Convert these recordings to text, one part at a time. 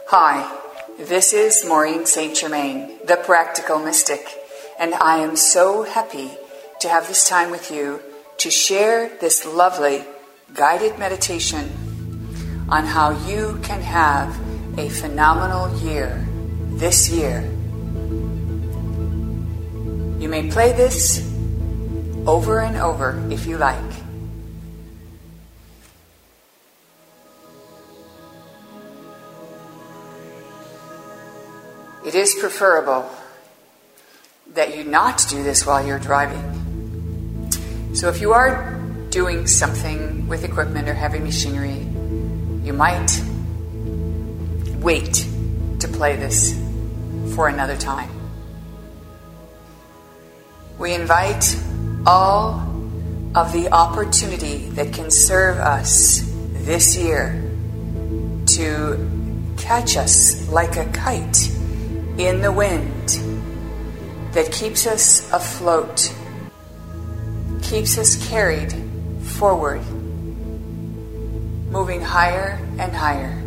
Hi, this is Maureen St. Germain, the Practical Mystic, and I am so happy to have this time with you to share this lovely guided meditation on how you can have a phenomenal year this year. You may play this over and over if you like. It is preferable that you not do this while you're driving. So if you are doing something with equipment or heavy machinery, you might wait to play this for another time. We invite all of the opportunity that can serve us this year to catch us like a kite in the wind that keeps us afloat, keeps us carried forward, moving higher and higher.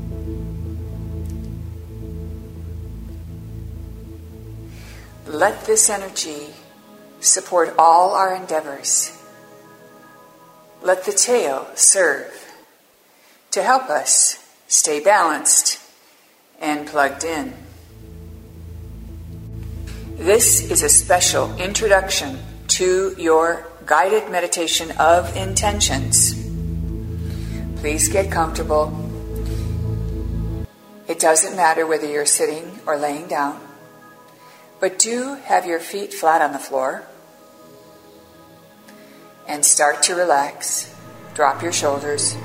Let this energy support all our endeavors. Let the tail serve to help us stay balanced and plugged in. This is a special introduction to your guided meditation of intentions. Please get comfortable. It doesn't matter whether you're sitting or laying down, but do have your feet flat on the floor and start to relax. Drop your shoulders.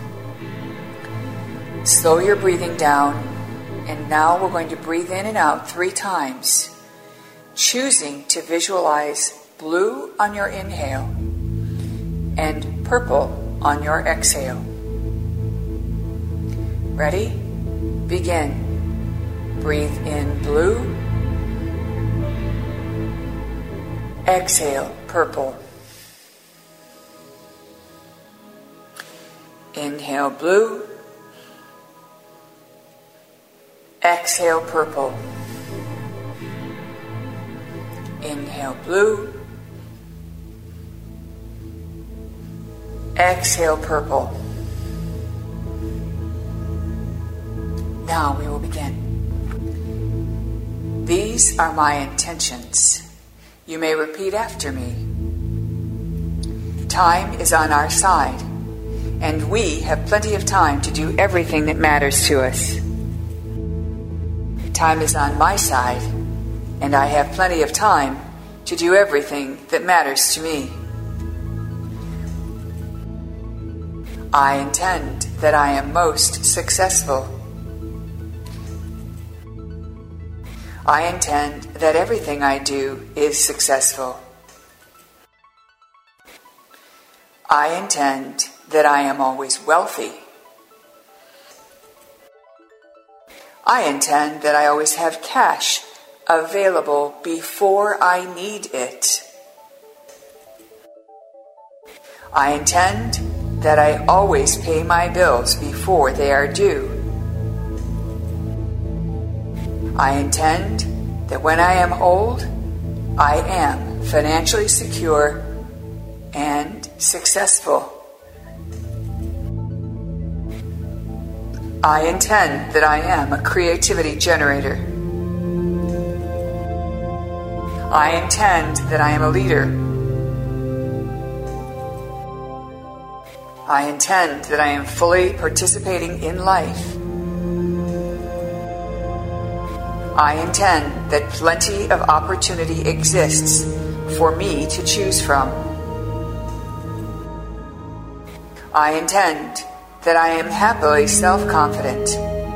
Slow your breathing down, and now we're going to breathe in and out 3 times. Choosing to visualize blue on your inhale and purple on your exhale. Ready? Begin. Breathe in blue. Exhale purple. Inhale blue. Exhale purple. Inhale blue. Exhale purple. Now we will begin. These are my intentions. You may repeat after me. Time is on our side, and we have plenty of time to do everything that matters to us. Time is on my side, and I have plenty of time to do everything that matters to me. I intend that I am most successful. I intend that everything I do is successful. I intend that I am always wealthy. I intend that I always have cash available before I need it. I intend that I always pay my bills before they are due. I intend that when I am old, I am financially secure and successful. I intend that I am a creativity generator. I intend that I am a leader. I intend that I am fully participating in life. I intend that plenty of opportunity exists for me to choose from. I intend that I am happily self-confident.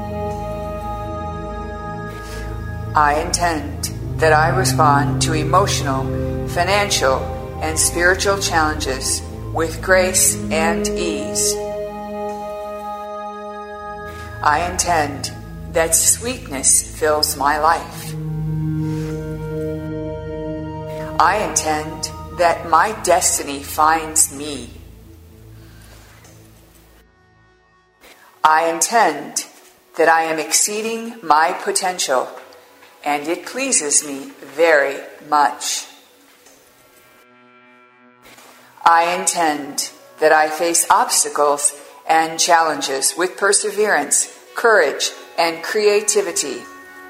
I intend that I respond to emotional, financial, and spiritual challenges with grace and ease. I intend that sweetness fills my life. I intend that my destiny finds me. I intend that I am exceeding my potential, and it pleases me very much. I intend that I face obstacles and challenges with perseverance, courage, and creativity.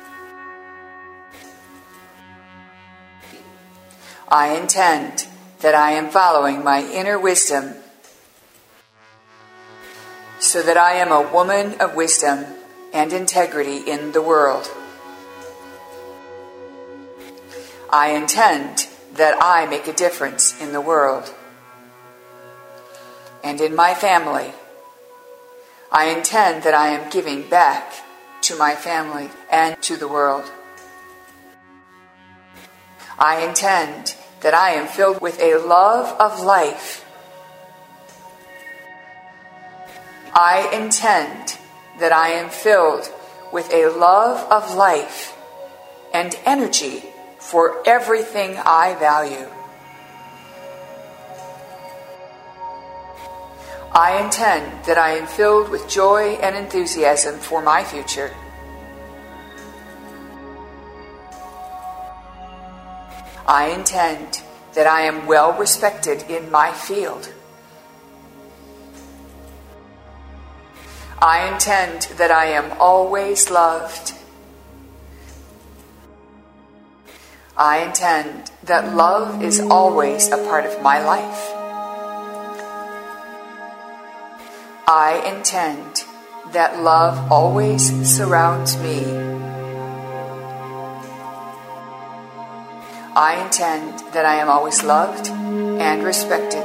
I intend that I am following my inner wisdom, so that I am a woman of wisdom and integrity in the world. I intend that I make a difference in the world and in my family. I intend that I am giving back to my family and to the world. I intend that I am filled with a love of life. I intend that I am filled with a love of life and energy for everything I value. I intend that I am filled with joy and enthusiasm for my future. I intend that I am well respected in my field. I intend that I am always loved. I intend that love is always a part of my life. I intend that love always surrounds me. I intend that I am always loved and respected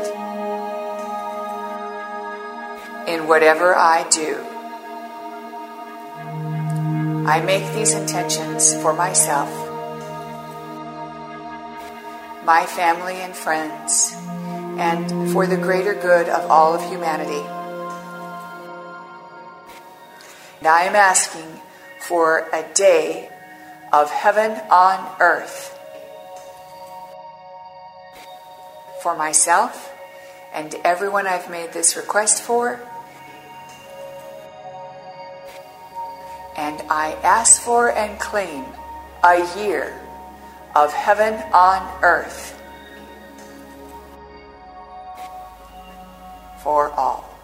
in whatever I do. I make these intentions for myself, my family and friends, and for the greater good of all of humanity. And I am asking for a day of heaven on earth for myself and everyone I've made this request for. And I ask for and claim a year of heaven on earth for all.